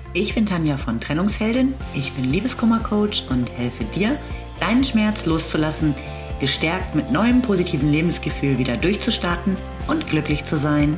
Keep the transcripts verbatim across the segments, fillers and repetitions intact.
Ich bin Tanja von Trennungsheldin, ich bin Liebeskummer-Coach und helfe dir, deinen Schmerz loszulassen, gestärkt mit neuem positiven Lebensgefühl wieder durchzustarten und glücklich zu sein.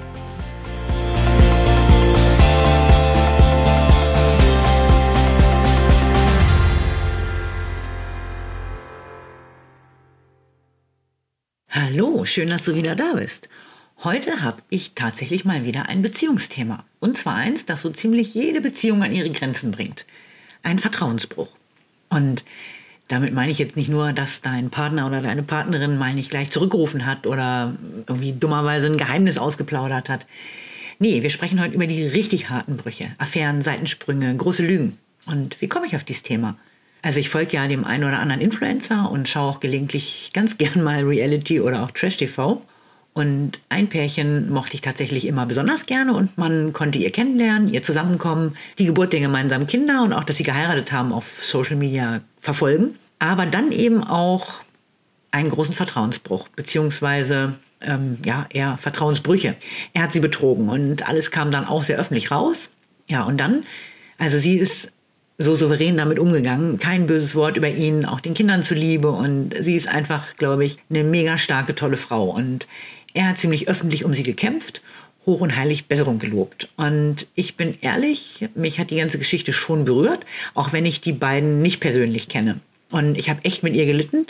Hallo, schön, dass du wieder da bist. Heute habe ich tatsächlich mal wieder ein Beziehungsthema. Und zwar eins, das so ziemlich jede Beziehung an ihre Grenzen bringt. Ein Vertrauensbruch. Und damit meine ich jetzt nicht nur, dass dein Partner oder deine Partnerin mal nicht gleich zurückgerufen hat oder irgendwie dummerweise ein Geheimnis ausgeplaudert hat. Nee, wir sprechen heute über die richtig harten Brüche. Affären, Seitensprünge, große Lügen. Und wie komme ich auf dieses Thema? Also ich folge ja dem einen oder anderen Influencer und schaue auch gelegentlich ganz gern mal Reality oder auch Trash-T V. Und ein Pärchen mochte ich tatsächlich immer besonders gerne und man konnte ihr kennenlernen, ihr Zusammenkommen, die Geburt der gemeinsamen Kinder und auch, dass sie geheiratet haben, auf Social Media verfolgen. Aber dann eben auch einen großen Vertrauensbruch, beziehungsweise ähm, ja, eher Vertrauensbrüche. Er hat sie betrogen und alles kam dann auch sehr öffentlich raus. Ja, und dann, also sie ist so souverän damit umgegangen, kein böses Wort über ihn, auch den Kindern zuliebe. Und sie ist einfach, glaube ich, eine mega starke, tolle Frau. Und er hat ziemlich öffentlich um sie gekämpft, hoch und heilig Besserung gelobt. Und ich bin ehrlich, mich hat die ganze Geschichte schon berührt, auch wenn ich die beiden nicht persönlich kenne. Und ich habe echt mit ihr gelitten.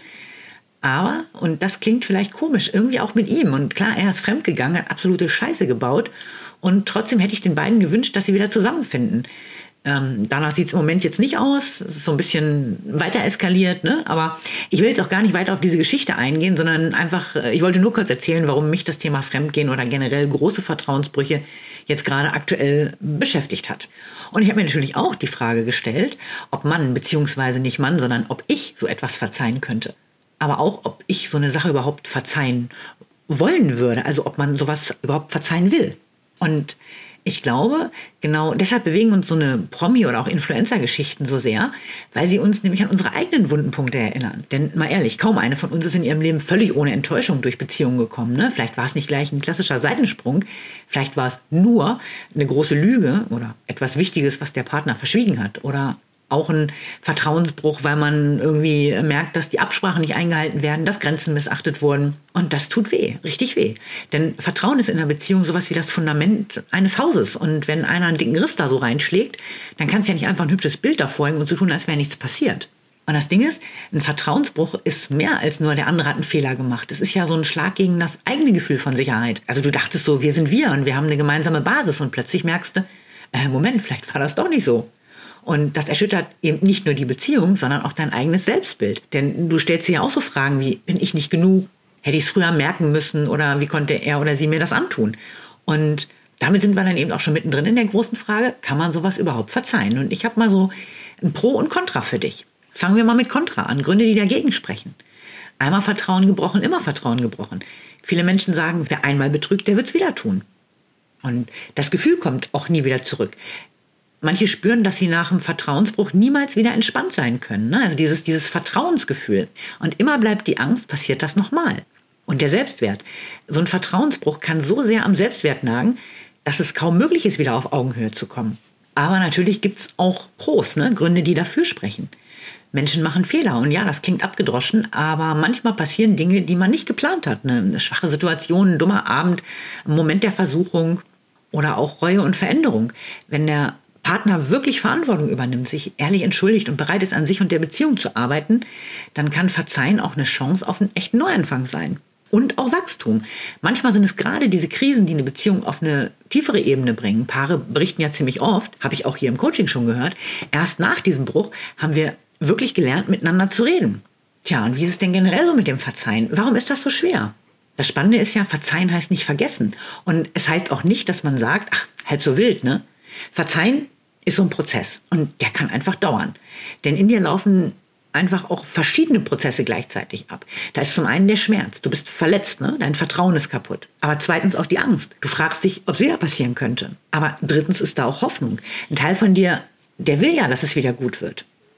Aber, und das klingt vielleicht komisch, irgendwie auch mit ihm. Und klar, er ist fremdgegangen, hat absolute Scheiße gebaut. Und trotzdem hätte ich den beiden gewünscht, dass sie wieder zusammenfinden. Ähm, danach sieht es im Moment jetzt nicht aus. Es ist so ein bisschen weiter eskaliert, ne? Aber ich will jetzt auch gar nicht weiter auf diese Geschichte eingehen, sondern einfach, ich wollte nur kurz erzählen, warum mich das Thema Fremdgehen oder generell große Vertrauensbrüche jetzt gerade aktuell beschäftigt hat. Und ich habe mir natürlich auch die Frage gestellt, ob Mann, beziehungsweise nicht Mann, sondern ob ich so etwas verzeihen könnte. Aber auch, ob ich so eine Sache überhaupt verzeihen wollen würde. Also ob man sowas überhaupt verzeihen will. Und ich glaube, genau deshalb bewegen uns so eine Promi- oder auch Influencer-Geschichten so sehr, weil sie uns nämlich an unsere eigenen Wundenpunkte erinnern. Denn mal ehrlich, kaum eine von uns ist in ihrem Leben völlig ohne Enttäuschung durch Beziehungen gekommen. Ne? Vielleicht war es nicht gleich ein klassischer Seitensprung, vielleicht war es nur eine große Lüge oder etwas Wichtiges, was der Partner verschwiegen hat oder auch ein Vertrauensbruch, weil man irgendwie merkt, dass die Absprachen nicht eingehalten werden, dass Grenzen missachtet wurden. Und das tut weh, richtig weh. Denn Vertrauen ist in einer Beziehung sowas wie das Fundament eines Hauses. Und wenn einer einen dicken Riss da so reinschlägt, dann kannst du ja nicht einfach ein hübsches Bild davor hängen und so tun, als wäre nichts passiert. Und das Ding ist, ein Vertrauensbruch ist mehr als nur der andere hat einen Fehler gemacht. Es ist ja so ein Schlag gegen das eigene Gefühl von Sicherheit. Also du dachtest so, wir sind wir und wir haben eine gemeinsame Basis. Und plötzlich merkst du, äh, Moment, vielleicht war das doch nicht so. Und das erschüttert eben nicht nur die Beziehung, sondern auch dein eigenes Selbstbild. Denn du stellst dir ja auch so Fragen wie, bin ich nicht genug? Hätte ich es früher merken müssen? Oder wie konnte er oder sie mir das antun? Und damit sind wir dann eben auch schon mittendrin in der großen Frage, kann man sowas überhaupt verzeihen? Und ich habe mal so ein Pro und Contra für dich. Fangen wir mal mit Contra an, Gründe, die dagegen sprechen. Einmal Vertrauen gebrochen, immer Vertrauen gebrochen. Viele Menschen sagen, wer einmal betrügt, der wird es wieder tun. Und das Gefühl kommt auch nie wieder zurück. Manche spüren, dass sie nach einem Vertrauensbruch niemals wieder entspannt sein können. Ne? Also dieses, dieses Vertrauensgefühl. Und immer bleibt die Angst, passiert das nochmal. Und der Selbstwert. So ein Vertrauensbruch kann so sehr am Selbstwert nagen, dass es kaum möglich ist, wieder auf Augenhöhe zu kommen. Aber natürlich gibt es auch Pros, ne? Gründe, die dafür sprechen. Menschen machen Fehler. Und ja, das klingt abgedroschen, aber manchmal passieren Dinge, die man nicht geplant hat. Ne? Eine schwache Situation, ein dummer Abend, ein Moment der Versuchung oder auch Reue und Veränderung. Wenn der Partner wirklich Verantwortung übernimmt, sich ehrlich entschuldigt und bereit ist, an sich und der Beziehung zu arbeiten, dann kann Verzeihen auch eine Chance auf einen echten Neuanfang sein. Und auch Wachstum. Manchmal sind es gerade diese Krisen, die eine Beziehung auf eine tiefere Ebene bringen. Paare berichten ja ziemlich oft, habe ich auch hier im Coaching schon gehört, erst nach diesem Bruch haben wir wirklich gelernt, miteinander zu reden. Tja, und wie ist es denn generell so mit dem Verzeihen? Warum ist das so schwer? Das Spannende ist ja, Verzeihen heißt nicht vergessen. Und es heißt auch nicht, dass man sagt, ach, halb so wild, ne? Verzeihen ist so ein Prozess und der kann einfach dauern. Denn in dir laufen einfach auch verschiedene Prozesse gleichzeitig ab. Da ist zum einen der Schmerz. Du bist verletzt, ne? Dein Vertrauen ist kaputt. Aber zweitens auch die Angst. Du fragst dich, ob es wieder passieren könnte. Aber drittens ist da auch Hoffnung. Ein Teil von dir, der will ja, dass es wieder gut wird.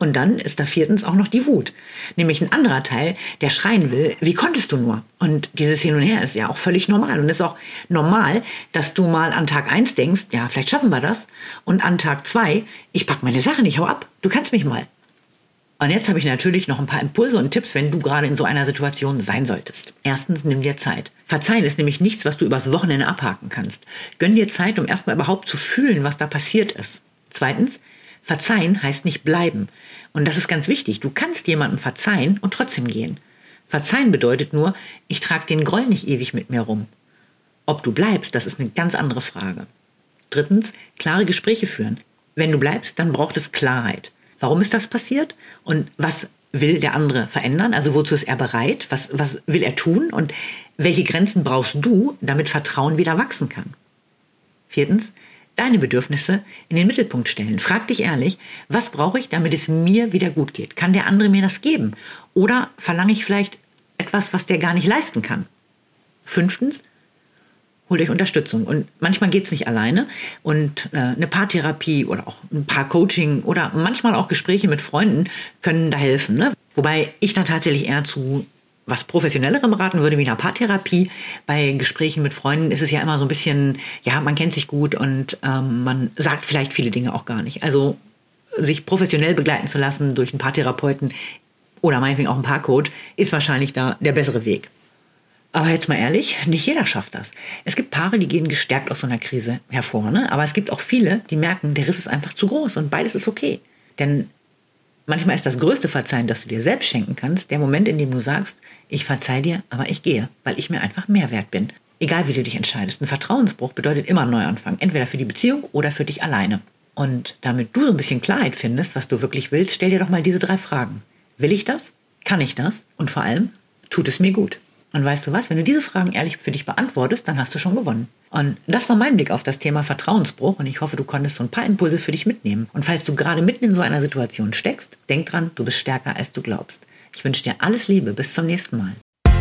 Und dann ist da viertens auch noch die Wut. Nämlich ein anderer Teil, der schreien will, wie konntest du nur? Und dieses Hin und Her ist ja auch völlig normal. Und es ist auch normal, dass du mal an Tag eins denkst, ja, vielleicht schaffen wir das. Und an Tag zwei, ich pack meine Sachen, ich hau ab, du kannst mich mal. Und jetzt habe ich natürlich noch ein paar Impulse und Tipps, wenn du gerade in so einer Situation sein solltest. Erstens, nimm dir Zeit. Verzeihen ist nämlich nichts, was du übers Wochenende abhaken kannst. Gönn dir Zeit, um erstmal überhaupt zu fühlen, was da passiert ist. Zweitens, verzeihen heißt nicht bleiben. Und das ist ganz wichtig. Du kannst jemandem verzeihen und trotzdem gehen. Verzeihen bedeutet nur, ich trage den Groll nicht ewig mit mir rum. Ob du bleibst, das ist eine ganz andere Frage. Drittens, klare Gespräche führen. Wenn du bleibst, dann braucht es Klarheit. Warum ist das passiert? Und was will der andere verändern? Also wozu ist er bereit? Was, was will er tun? Und welche Grenzen brauchst du, damit Vertrauen wieder wachsen kann? Viertens, deine Bedürfnisse in den Mittelpunkt stellen. Frag dich ehrlich, was brauche ich, damit es mir wieder gut geht? Kann der andere mir das geben? Oder verlange ich vielleicht etwas, was der gar nicht leisten kann? Fünftens, holt euch Unterstützung. Und manchmal geht es nicht alleine. Und äh, eine Paartherapie oder auch ein Paarcoaching oder manchmal auch Gespräche mit Freunden können da helfen. Ne? Wobei ich da tatsächlich eher zu was Professionellerem raten würde, wie einer Paartherapie. Bei Gesprächen mit Freunden ist es ja immer so ein bisschen, ja, man kennt sich gut und ähm, man sagt vielleicht viele Dinge auch gar nicht. Also sich professionell begleiten zu lassen durch einen Paartherapeuten oder meinetwegen auch einen Paarcoach ist wahrscheinlich da der bessere Weg. Aber jetzt mal ehrlich, nicht jeder schafft das. Es gibt Paare, die gehen gestärkt aus so einer Krise hervor, ne? Aber es gibt auch viele, die merken, der Riss ist einfach zu groß und beides ist okay. Denn manchmal ist das größte Verzeihen, das du dir selbst schenken kannst, der Moment, in dem du sagst, ich verzeih dir, aber ich gehe, weil ich mir einfach mehr wert bin. Egal wie du dich entscheidest, ein Vertrauensbruch bedeutet immer einen Neuanfang, entweder für die Beziehung oder für dich alleine. Und damit du so ein bisschen Klarheit findest, was du wirklich willst, stell dir doch mal diese drei Fragen. Will ich das? Kann ich das? Und vor allem, tut es mir gut? Und weißt du was, wenn du diese Fragen ehrlich für dich beantwortest, dann hast du schon gewonnen. Und das war mein Blick auf das Thema Vertrauensbruch und ich hoffe, du konntest so ein paar Impulse für dich mitnehmen. Und falls du gerade mitten in so einer Situation steckst, denk dran, du bist stärker, als du glaubst. Ich wünsche dir alles Liebe, bis zum nächsten Mal.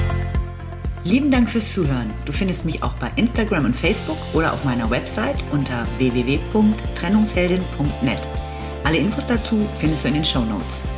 Lieben Dank fürs Zuhören. Du findest mich auch bei Instagram und Facebook oder auf meiner Website unter w w w punkt trennungsheldin punkt net. Alle Infos dazu findest du in den Shownotes.